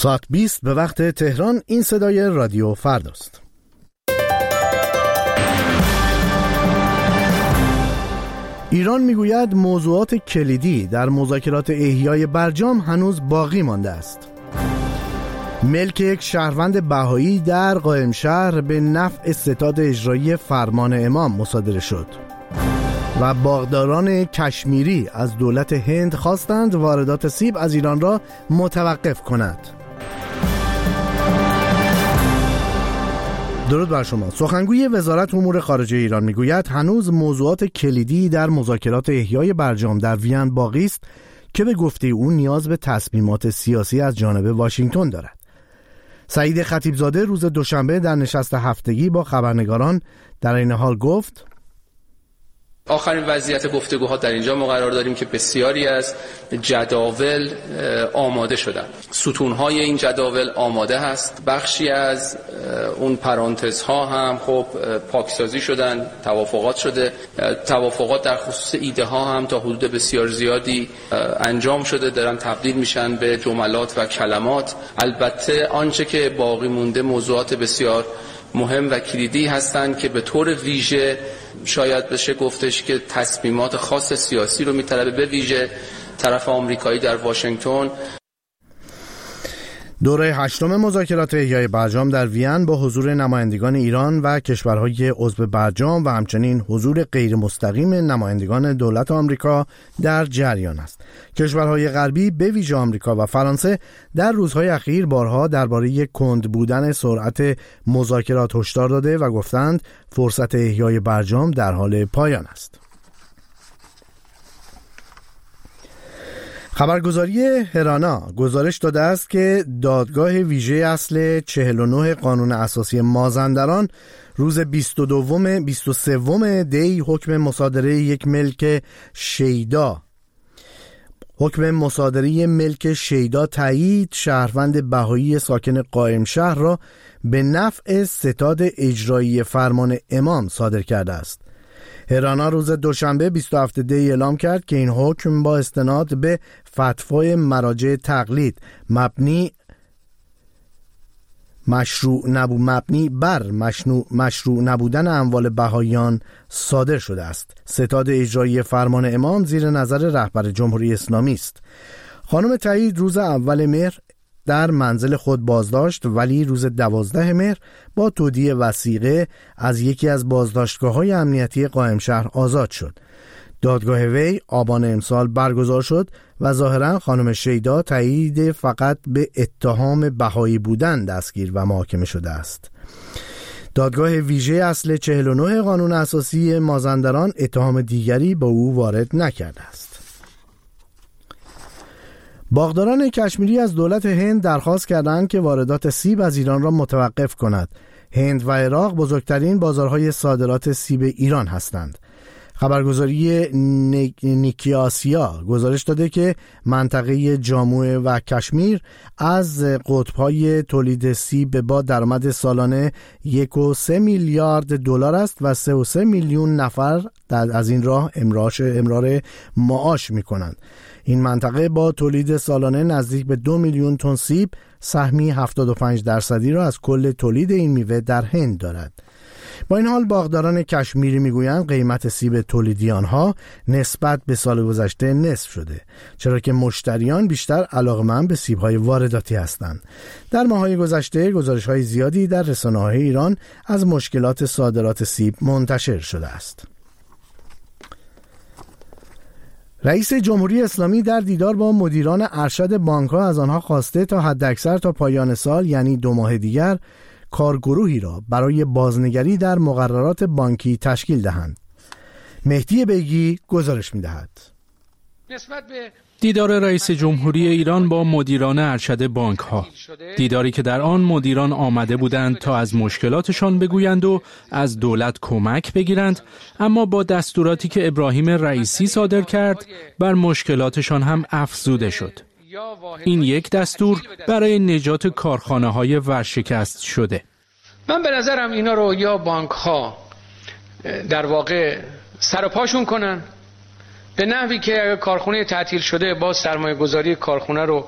ساعت 20 به وقت تهران. این صدای رادیو فرداست. ایران میگوید موضوعات کلیدی در مذاکرات احیای برجام هنوز باقی مانده است. ملک یک شهروند بهایی در قائمشهر به نفع ستاد اجرایی فرمان امام مصادره شد و باغداران کشمیری از دولت هند خواستند واردات سیب از ایران را متوقف کند. درود بر شما. سخنگوی وزارت امور خارجه ایران میگوید هنوز موضوعات کلیدی در مذاکرات احیای برجام در وین باقی است که به گفته او نیاز به تصمیمات سیاسی از جانب واشنگتن دارد. سعید خطیبزاده روز دوشنبه در نشست هفتگی با خبرنگاران در این حال گفت: آخرین وضعیت گفتگوها در اینجا ما قرار داریم که بسیاری از جداول آماده شدن. ستونهای این جداول آماده هست. بخشی از اون پرانتزها هم خب پاکسازی شدن، توافقات شده. توافقات در خصوص ایده ها هم تا حدود بسیار زیادی انجام شده، دارن تبدیل میشن به جملات و کلمات. البته آنچه که باقی مونده موضوعات بسیار مهم و کلیدی هستند که به طور ویژه شاید بشه گفتش که تصمیمات خاص سیاسی رو میطلبه، به ویژه طرف آمریکایی در واشنگتن. دوره هشتم مذاکرات احیای برجام در وین با حضور نمایندگان ایران و کشورهای عضو برجام و همچنین حضور غیر مستقیم نمایندگان دولت آمریکا در جریان است. کشورهای غربی به ویژه آمریکا و فرانسه در روزهای اخیر بارها درباره کند بودن سرعت مذاکرات هشدار داده و گفتند فرصت احیای برجام در حال پایان است. خبرگزاری هرانا گزارش داده است که دادگاه ویژه اصل 49 قانون اساسی مازندران روز 23 دی حکم مصادره ملک شیدا تایید شهروند بهایی ساکن قائمشهر را به نفع ستاد اجرایی فرمان امام صادر کرده است. هرانا روز دوشنبه 27 دی اعلام کرد که این حکم با استناد به فتوای مراجع تقلید مبنی بر مشروع نبودن اموال بهاییان صادر شده است. ستاد اجرایی فرمان امام زیر نظر رهبر جمهوری اسلامی است. خانم تایید روز اول مهر در منزل خود بازداشت، ولی روز 12 مهر با تودیع وثیقه از یکی از بازداشتگاه‌های امنیتی قائمشهر آزاد شد. دادگاه وی آبان امسال برگزار شد و ظاهراً خانم شیدا تایید فقط به اتهام بهایی بودن دستگیر و محاکمه شده است. دادگاه ویژه اصل 49 قانون اساسی مازندران اتهام دیگری با او وارد نکرده است. باغداران کشمیری از دولت هند درخواست کردند که واردات سیب از ایران را متوقف کند. هند و عراق بزرگترین بازارهای صادرات سیب ایران هستند. خبرگزاری نیکی-آسیا گزارش داده که منطقه جامو و کشمیر از قطب‌های تولید سیب با درآمد سالانه 1.3 میلیارد دلار است و 3.3 میلیون نفر از این راه امرار معاش می‌کنند. این منطقه با تولید سالانه نزدیک به 2 میلیون تن سیب سهمی 75% را از کل تولید این میوه در هند دارد. با این حال باغداران کشمیری میگویند قیمت سیب تولیدی آنها نسبت به سال گذشته نصف شده، چرا که مشتریان بیشتر علاقه‌مند به سیب‌های وارداتی هستند. در ماه‌های گذشته گزارش‌های زیادی در رسانه‌های ایران از مشکلات صادرات سیب منتشر شده است. رئیس جمهوری اسلامی در دیدار با مدیران ارشد بانک‌ها از آنها خواسته تا حداکثر تا پایان سال، یعنی 2 ماه دیگر، کارگروهی را برای بازنگری در مقررات بانکی تشکیل دهند. مهدی بیگی گزارش می‌دهد. دیدار رئیس جمهوری ایران با مدیران ارشد بانک‌ها، دیداری که در آن مدیران آمده بودند تا از مشکلاتشان بگویند و از دولت کمک بگیرند، اما با دستوراتی که ابراهیم رئیسی صادر کرد بر مشکلاتشان هم افزوده شد. این یک دستور برای نجات کارخانه‌های ورشکست شده. من به نظرم اینا رو یا بانک‌ها در واقع سر و پاشون کنن، به نحوی که کارخونه تعطیل شده با سرمایه گذاری کارخونه رو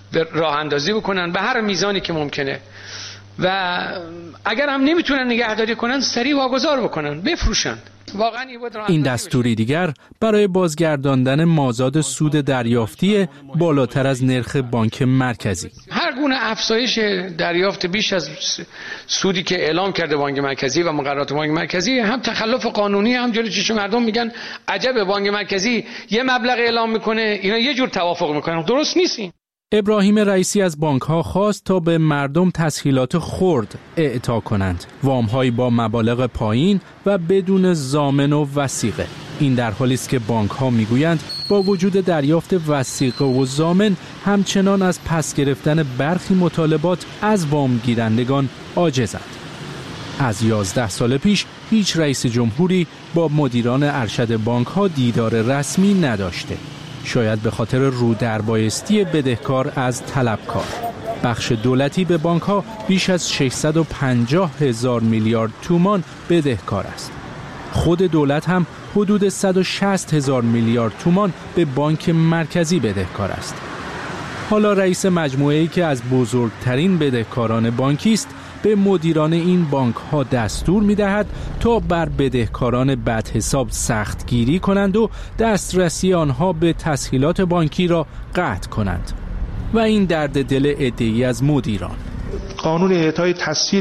راه اندازی بکنن به هر میزانی که ممکنه و اگر هم نمیتونن نگهداری کنن سریع واگذار بکنن، بفروشن. این دستوری دیگر برای بازگرداندن مازاد سود دریافتی بالاتر از نرخ بانک مرکزی. هر گونه افزایش دریافت بیش از سودی که اعلام کرده بانک مرکزی و مقررات بانک مرکزی هم تخلف قانونی، هم جلوی چشم مردم میگن عجب بانک مرکزی یه مبلغ اعلام میکنه اینا یه جور توافق میکنن. درست نیست. ابراهیم رئیسی از بانک‌ها خواست تا به مردم تسهیلات خرد اعطا کنند، وام‌هایی با مبالغ پایین و بدون ضامن و وثیقه. این در حالی است که بانک‌ها میگویند با وجود دریافت وثیقه و ضامن همچنان از پس گرفتن برخی مطالبات از وام گیرندگان عاجزند. از 11 سال پیش هیچ رئیس جمهوری با مدیران ارشد بانک‌ها دیدار رسمی نداشته. شاید به خاطر رودربایستی بدهکار از طلبکار. بخش دولتی به بانک‌ها بیش از 650,000 میلیارد تومان بدهکار است. خود دولت هم حدود 160,000 میلیارد تومان به بانک مرکزی بدهکار است. حالا رئیس مجموعه‌ای که از بزرگترین بدهکاران بانکی است به مدیران این بانک‌ها دستور می‌دهد تا بر بدهکاران بدحساب سختگیری کنند و دسترسی آنها به تسهیلات بانکی را قطع کنند و این درد دل عده‌ای از مدیران. قانون اعطای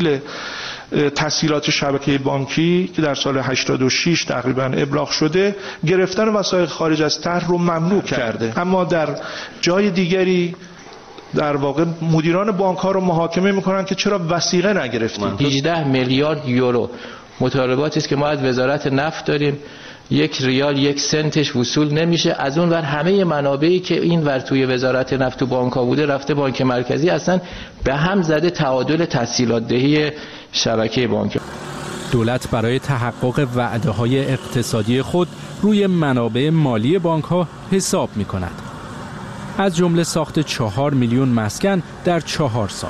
تسهیلات شبکه بانکی که در سال 86 تقریبا ابلاغ شده، گرفتن وثایق خارج از طرح رو ممنوع کرده، اما در جای دیگری در واقع مدیران بانک ها رو محاکمه میکنن که چرا وثیقه نگرفتیم. 18 میلیارد یورو مطالباتی است که ما از وزارت نفت داریم، 1 ریال 1 سنتش وصول نمیشه. از اون ور همه منابعی که این ور توی وزارت نفت و بانک ها بوده رفته بانک مرکزی، اصلا به هم زده تعادل تسهیلات دهی شبکه بانک. دولت برای تحقق وعده های اقتصادی خود روی منابع مالی بانک ها حساب میکند، از جمله ساخت 4 میلیون مسکن در 4 سال.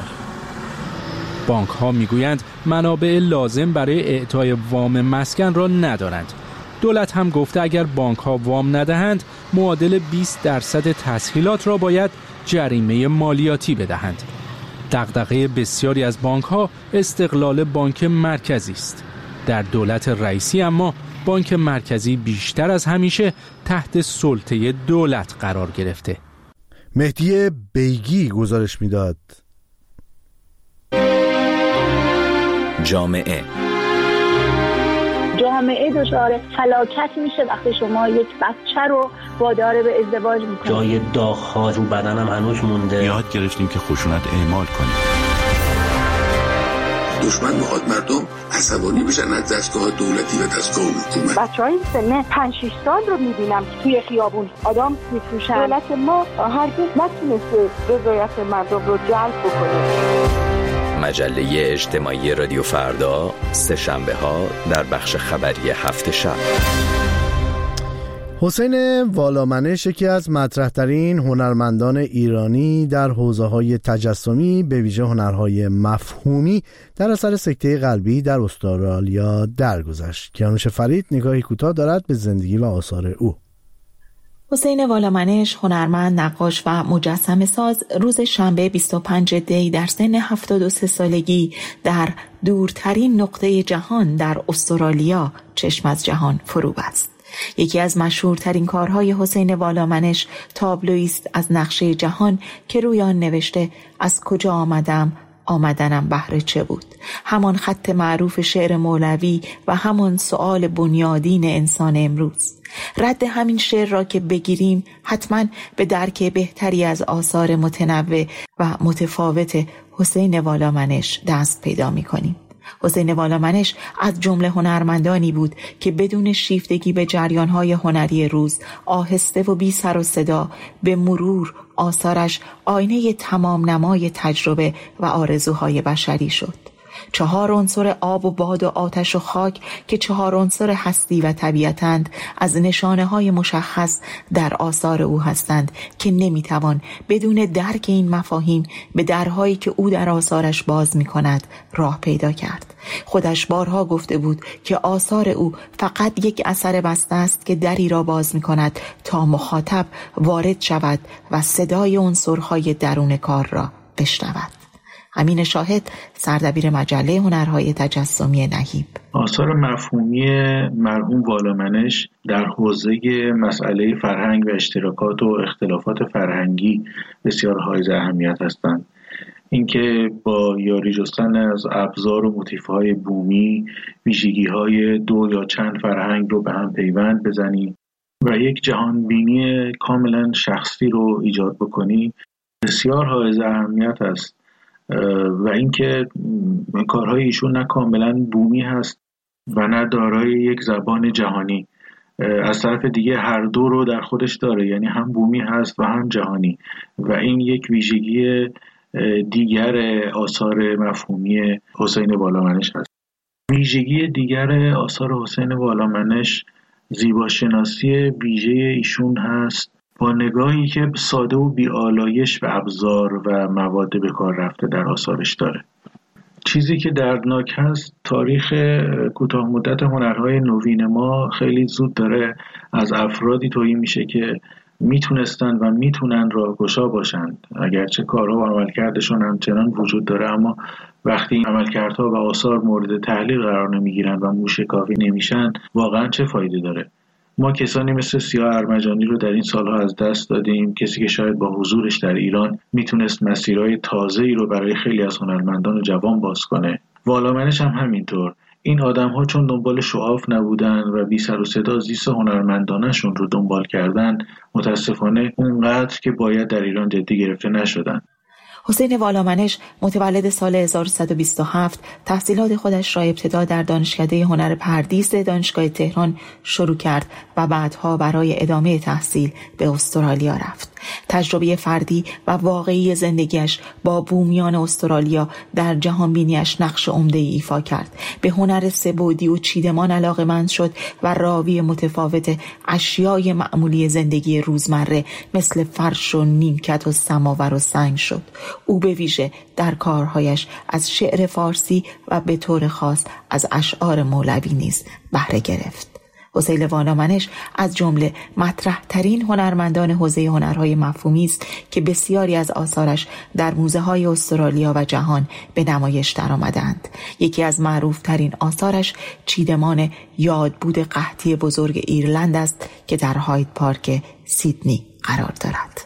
بانک ها میگویند منابع لازم برای اعطای وام مسکن را ندارند. دولت هم گفته اگر بانک ها وام ندهند معادل 20% تسهیلات را باید جریمه مالیاتی بدهند. دغدغه بسیاری از بانک ها استقلال بانک مرکزی است. در دولت رئیسی اما بانک مرکزی بیشتر از همیشه تحت سلطه دولت قرار گرفته. مهدی بیگی گزارش میداد. جامعه دچار فلاکت میشه وقتی شما یک بچه رو وادار به ازدواج میکنید. جای داغ‌ها رو بدنم هنوز مونده. یاد گرفتیم که خشونت اعمال کنیم. دشمن میخواد مردم عصبانی بشن از دستگاه دولتی و دستگاه حکومت. بچهای سن 5-6 سال رو میبینم که توی خیابون آدم میفروشن. دولت ما هرگز نتونسته رضایت مردم رو جلب بکنه. مجله اجتماعی رادیو فردا، سه شنبه ها در بخش خبری هفت شب. حسین والامنش یکی از مطرح‌ترین هنرمندان ایرانی در حوزه‌های تجسمی به ویژه هنرهای مفهومی در اثر سکته قلبی در استرالیا درگذشت. کیانوش فرید نگاهی کوتاه دارد به زندگی و آثار او. حسین والامنش، هنرمند، نقاش و مجسمه ساز، روز شنبه 25 دی در سن 73 سالگی در دورترین نقطه جهان در استرالیا چشم از جهان فرو بست. یکی از مشهورترین کارهای حسین والامنش تابلویی است از نقشه جهان که روی آن نوشته از کجا آمدم، آمدنم بهر چه بود. همان خط معروف شعر مولوی و همان سؤال بنیادین انسان امروز. رد همین شعر را که بگیریم حتما به درک بهتری از آثار متنوع و متفاوت حسین والامنش دست پیدا می کنیم. حسین والامنش از جمله هنرمندانی بود که بدون شیفتگی به جریانهای هنری روز، آهسته و بی سر و صدا به مرور آثارش آینه تمام نمای تجربه و آرزوهای بشری شد. 4 عنصر آب و باد و آتش و خاک که 4 عنصر هستی و طبیعتند از نشانه‌های مشخص در آثار او هستند که نمیتوان بدون درک این مفاهیم به درهایی که او در آثارش باز می‌کند راه پیدا کرد. خودش بارها گفته بود که آثار او فقط یک اثر بسته است که دری را باز می‌کند تا مخاطب وارد شود و صدای عنصرهای درون کار را بشنود. امین شاهد، سردبیر مجله هنرهای تجسمی نهیب. آثار مفهومی مرحوم والامنش در حوزه مسئله فرهنگ و اشتراکات و اختلافات فرهنگی بسیار حائز اهمیت هستند. اینکه با یاری جستن از ابزار و موتیف‌های بومی ویژگی‌های 2 یا چند فرهنگ رو به هم پیوند بزنی و یک جهانبینی کاملا شخصی رو ایجاد بکنی بسیار حائز اهمیت است. و اینکه کارهای ایشون نه کاملا بومی هست و نه دارای یک زبان جهانی، از طرف دیگه هر دو رو در خودش داره، یعنی هم بومی هست و هم جهانی و این یک ویژگی دیگر آثار مفهومی حسین والامنش هست. ویژگی دیگر آثار حسین والامنش زیباشناسی ویژه ایشون هست با نگاهی که ساده و بی‌آلایش به ابزار و مواد به کار رفته در آثارش داره. چیزی که دردناک هست، تاریخ کوتاه مدت هنرهای نوین ما خیلی زود داره از افرادی تویی میشه که میتونستن و میتونن راهگشا باشند، اگرچه کارها و عملکردشون همچنان وجود داره، اما وقتی این عملکردها و آثار مورد تحلیل قرار نمیگیرن و موشکافی نمیشن واقعا چه فایده داره؟ ما کسانی مثل سیاه ارمجانی رو در این سالها از دست دادیم، کسی که شاید با حضورش در ایران میتونست مسیرهای تازه‌ای رو برای خیلی از هنرمندان جوان باز کنه. والامنش هم همینطور. این آدم‌ها چون دنبال شعاف نبودن و بی سر و صدا زیست هنرمندانشون رو دنبال کردن، متاسفانه اونقدر که باید در ایران جدی گرفته نشدن. حسین والامنش متولد سال 1127 تحصیلات خودش را ابتدا در دانشکده هنر پردیس دانشگاه تهران شروع کرد و بعدها برای ادامه تحصیل به استرالیا رفت. تجربه فردی و واقعی زندگیش با بومیان استرالیا در جهانبینیش نقش عمده‌ای ایفا کرد. به هنر سه‌بعدی و چیدمان علاقه‌مند شد و راوی متفاوت اشیای معمولی زندگی روزمره مثل فرش و نیمکت و سماور و سنگ شد. او به ویژه در کارهایش از شعر فارسی و به طور خاص از اشعار مولوی نیز بهره گرفت. حسین والامنش از جمله مطرح ترین هنرمندان حوزه هنرهای مفهومی است که بسیاری از آثارش در موزه های استرالیا و جهان به نمایش درآمدند. یکی از معروف ترین آثارش چیدمان یادبود قحطی بزرگ ایرلند است که در هاید پارک سیدنی قرار دارد.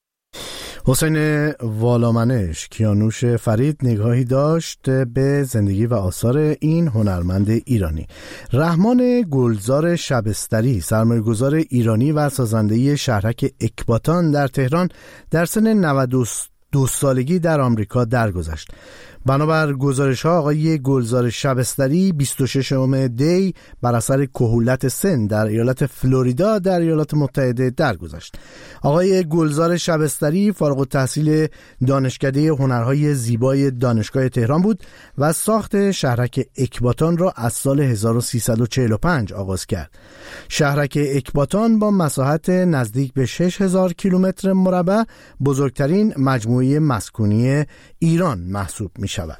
حسین والامنش، کیانوش فرید نگاهی داشت به زندگی و آثار این هنرمند ایرانی. رحمان گلزار شبستری، سرمایه‌گذار ایرانی و سازنده شهرک اکباتان در تهران، در سن 92 سالگی در آمریکا درگذشت. بنابر گزارش‌ها آقای گلزار شبستری 26 دی بر اثر کهولت سن در ایالت فلوریدا در ایالات متحده درگذشت. آقای گلزار شبستری فارغ التحصیل دانشکده هنرهای زیبای دانشگاه تهران بود و ساخت شهرک اکباتان را از سال 1345 آغاز کرد. شهرک اکباتان با مساحت نزدیک به 6000 کیلومتر مربع بزرگترین مجموعه مسکونی ایران محسوب می شود.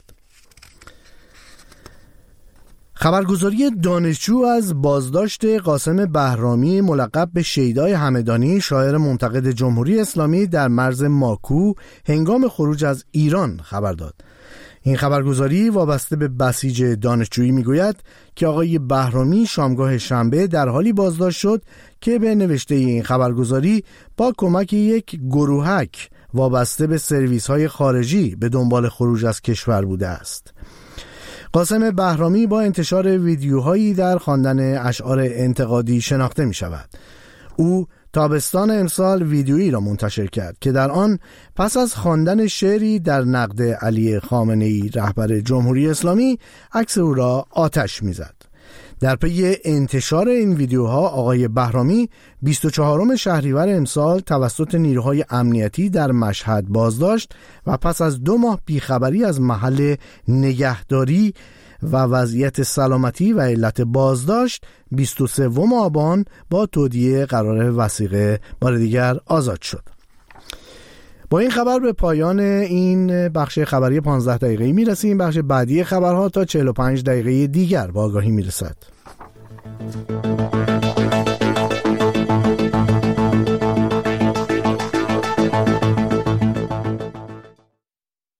خبرگزاری دانشجو از بازداشت قاسم بهرامی ملقب به شیدای همدانی، شاعر منتقد جمهوری اسلامی، در مرز ماکو هنگام خروج از ایران خبر داد. این خبرگزاری وابسته به بسیج دانشجویی میگوید که آقای بهرامی شامگاه شنبه در حالی بازداشت شد که به نوشته این خبرگزاری با کمک یک گروهک وابسته به سرویس‌های خارجی به دنبال خروج از کشور بوده است. قاسم بهرامی با انتشار ویدیوهایی در خواندن اشعار انتقادی شناخته می شود. او تابستان امسال ویدیویی را منتشر کرد که در آن پس از خواندن شعری در نقد علی خامنه‌ای رهبر جمهوری اسلامی عکس او را آتش می‌زد. در پی انتشار این ویدیوها آقای بهرامی 24 شهریور امسال توسط نیروهای امنیتی در مشهد بازداشت و پس از 2 ماه بیخبری از محل نگهداری و وضعیت سلامتی و علت بازداشت 23 آبان با تودیع قرار وثیقه بار دیگر آزاد شد. با این خبر به پایان این بخش خبری 15 دقیقه‌ای میرسیم. بخش بعدی خبرها تا 45 دقیقه دیگر با آگاهی میرسد.